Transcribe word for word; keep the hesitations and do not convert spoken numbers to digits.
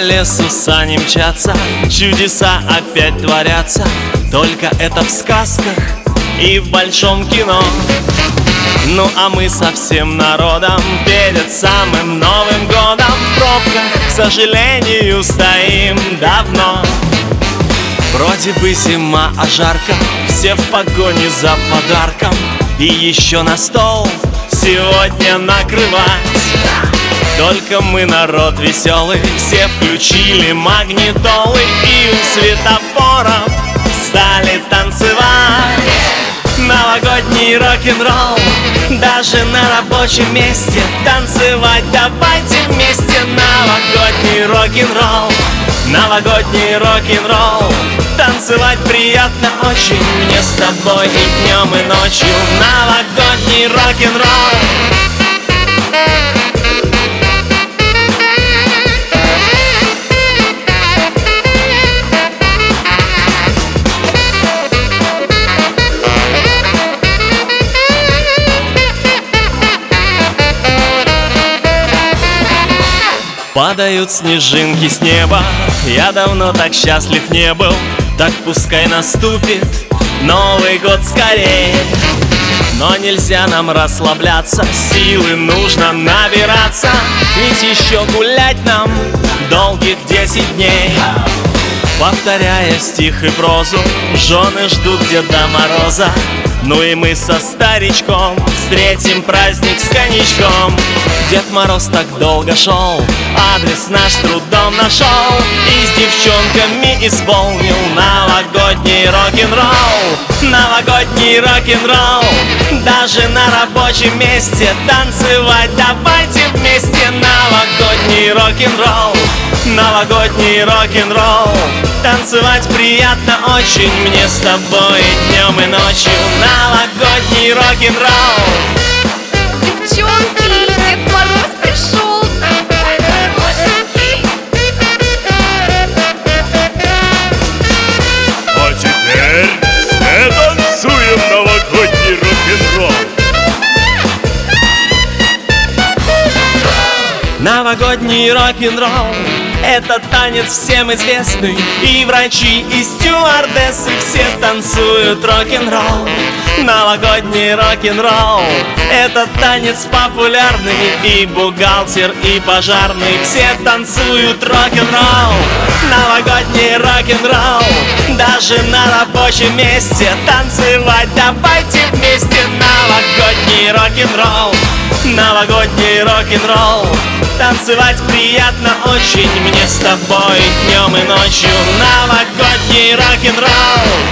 лесу сани мчатся, чудеса опять творятся. Только это в сказках и в большом кино. Ну а мы со всем народом перед самым Новым годом в пробках, к сожалению, стоим давно. Вроде бы зима, а жарко, все в погоне за подарком. И еще на стол сегодня накрывать. Только мы народ веселый, все включили магнитолы и у светофоров стали танцевать. Новогодний рок-н-ролл, даже на рабочем месте танцевать давайте вместе. Новогодний рок-н-ролл, новогодний рок-н-ролл, танцевать приятно очень мне с тобой и днем, и ночью. Новогодний рок-н-ролл. Падают снежинки с неба, я давно так счастлив не был. Так пускай наступит Новый год скорее. Но нельзя нам расслабляться, силы нужно набираться. Ведь еще гулять нам долгих десять дней. Повторяя стих и прозу, жены ждут Деда Мороза. Ну и мы со старичком встретим праздник с коньячком. Дед Мороз так долго шел, адрес наш с трудом нашел и с девчонками исполнил новогодний рок-н-ролл. Новогодний рок-н-ролл, даже на рабочем месте танцевать давайте вместе. Новогодний рок-н-ролл, новогодний рок-н-ролл, танцевать приятно очень мне с тобой и днем, и ночью. Новогодний рок-н-ролл. Девчонки, Дед Мороз пришел. А теперь все танцуем новогодний рок-н-ролл. Новогодний рок-н-ролл — это танец всем известный. И врачи, и стюардессы все танцуют рок-н-ролл. Новогодний рок-н-ролл — это танец популярный. И бухгалтер, и пожарный все танцуют рок-н-ролл. Новогодний рок-н-ролл, даже на рабочем месте танцевать давайте вместе. Новогодний рок-н-ролл, новогодний рок-н-ролл, танцевать приятно очень мне с тобой днем и ночью. Новогодний рок-н-ролл.